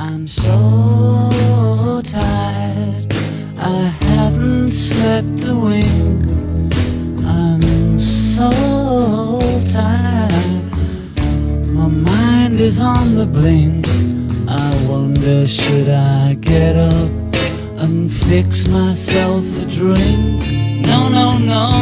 I'm so tired, I haven't slept a wink. I'm so tired, my mind is on the blink. I wonder, should I get up and fix myself a drink? No, no, no,